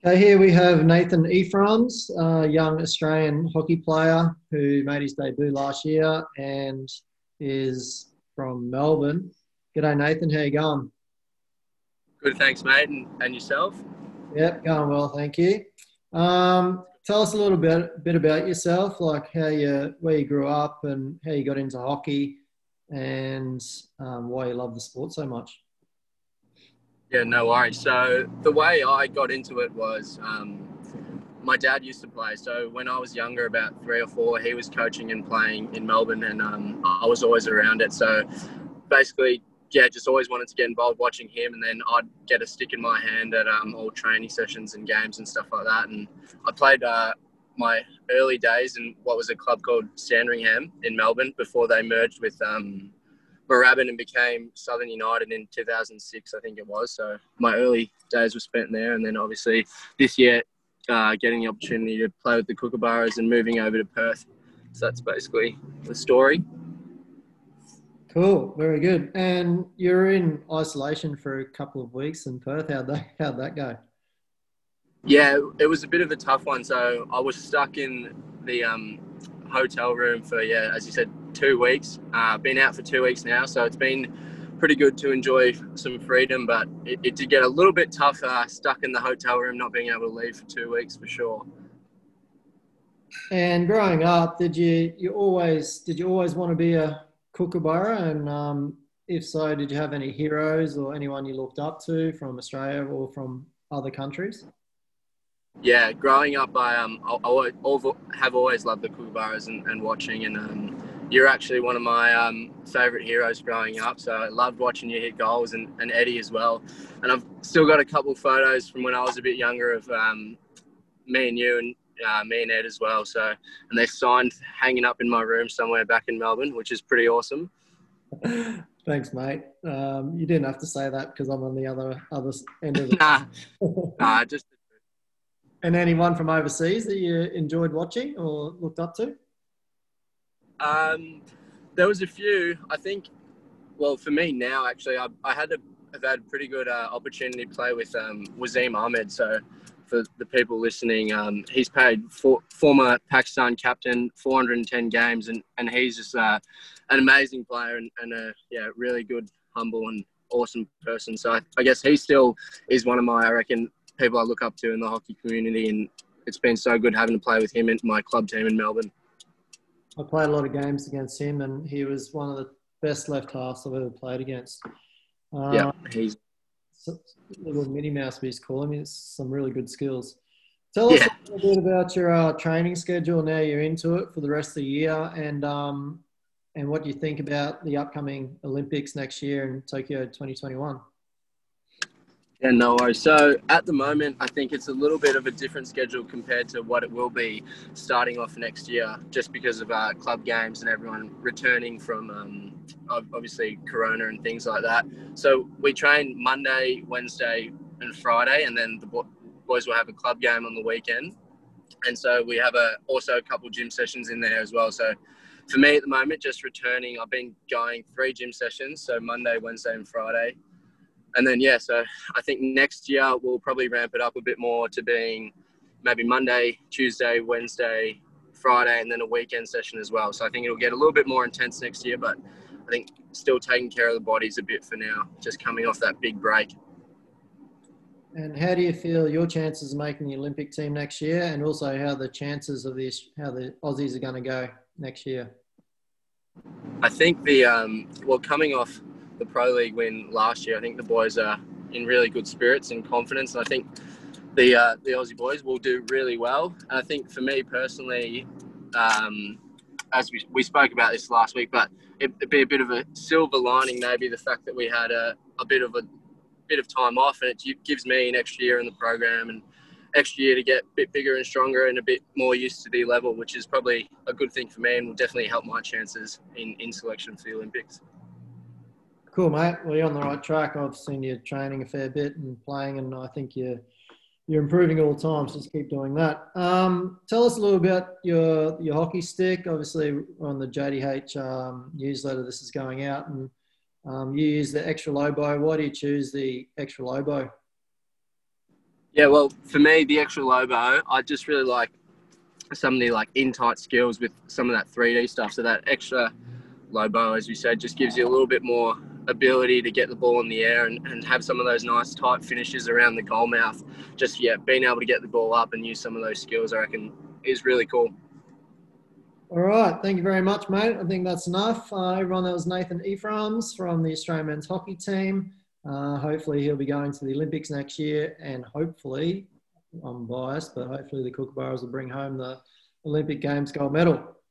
Okay, here we have Nathan Ephraim's, a young Australian hockey player who made his debut last year and is from Melbourne. G'day, Nathan. How you going? Good, thanks, mate. And yourself? Yep, going well, thank you. Tell us a little bit about yourself, like where you grew up and how you got into hockey and why you love the sport so much. Yeah, no worries. So the way I got into it was my dad used to play. So when I was younger, about 3 or 4, he was coaching and playing in Melbourne, and I was always around it. So basically, yeah, just always wanted to get involved watching him, and then I'd get a stick in my hand at all training sessions and games and stuff like that. And I played my early days in what was a club called Sandringham in Melbourne before they merged with Moorabbin and became Southern United in 2006, I think it was. So my early days were spent there, and then obviously this year getting the opportunity to play with the Kookaburras and moving over to Perth. So that's basically the story. Cool, very good. And you're in isolation for a couple of weeks in Perth. How'd that go? Yeah, it was a bit of a tough one. So I was stuck in the hotel room for, yeah, as you said, 2 weeks. Been out for 2 weeks now, so it's been pretty good to enjoy some freedom. But it did get a little bit tough, stuck in the hotel room, not being able to leave for 2 weeks for sure. And growing up, did you always want to be a kookaburra? And if so, did you have any heroes or anyone you looked up to from Australia or from other countries? Yeah, growing up, have always loved the Kookaburras and watching, and you're actually one of my favourite heroes growing up. So I loved watching you hit goals, and Eddie as well. And I've still got a couple photos from when I was a bit younger of me and you and me and Ed as well. So, and they're signed, hanging up in my room somewhere back in Melbourne, which is pretty awesome. Thanks, mate. You didn't have to say that because I'm on the other end of nah, it. just And anyone from overseas that you enjoyed watching or looked up to? um, there was a few. I think. Well, for me now, actually, I've had a pretty good opportunity to play with Wasim Ahmed. So, for the people listening, he's played former Pakistan captain, 410 games, and he's just an amazing player and a really good, humble, and awesome person. So I guess he still is one of my, I reckon, people I look up to in the hockey community, and it's been so good having to play with him in my club team in Melbourne. I played a lot of games against him, and he was one of the best left halves I've ever played against. Yeah, Uh, he's Little Minnie Mouse, we used to call him. He's some really good skills. Tell us yeah. a little bit about your training schedule now you're into it for the rest of the year, and what you think about the upcoming Olympics next year in Tokyo 2021. Yeah, no worries. So at the moment, I think it's a little bit of a different schedule compared to what it will be starting off next year, just because of club games and everyone returning from obviously Corona and things like that. So we train Monday, Wednesday, and Friday, and then the boys will have a club game on the weekend. And so we have also a couple gym sessions in there as well. So for me at the moment, just returning, I've been going 3 gym sessions, so Monday, Wednesday, and Friday. And then, yeah, so I think next year we'll probably ramp it up a bit more to being maybe Monday, Tuesday, Wednesday, Friday, and then a weekend session as well. So I think it'll get a little bit more intense next year, but I think still taking care of the bodies a bit for now, just coming off that big break. And how do you feel your chances of making the Olympic team next year, and also how the Aussies are going to go next year? I think coming off the Pro League win last year, I think the boys are in really good spirits and confidence. And I think the Aussie boys will do really well. And I think for me personally, as we spoke about this last week, but it'd be a bit of a silver lining, maybe the fact that we had a bit of time off, and it gives me an extra year in the program and extra year to get a bit bigger and stronger and a bit more used to the level, which is probably a good thing for me and will definitely help my chances in selection for the Olympics. Cool, mate. Well, you're on the right track. I've seen you training a fair bit and playing, and I think you're improving all the time. So just keep doing that. Tell us a little about your hockey stick. Obviously, on the JDH newsletter, this is going out, and you use the extra low bow. Why do you choose the extra low bow? Yeah, well, for me, the extra low bow, I just really like some of the like in tight skills with some of that 3D stuff. So that extra low bow, as you said, just gives you a little bit more ability to get the ball in the air and have some of those nice tight finishes around the goal mouth. Just, yeah, being able to get the ball up and use some of those skills, I reckon, is really cool. All right. Thank you very much, mate. I think that's enough. Everyone, that was Nathan Ephraim's from the Australian men's hockey team. Hopefully he'll be going to the Olympics next year, and hopefully, I'm biased, but hopefully the Kookaburras will bring home the Olympic Games gold medal.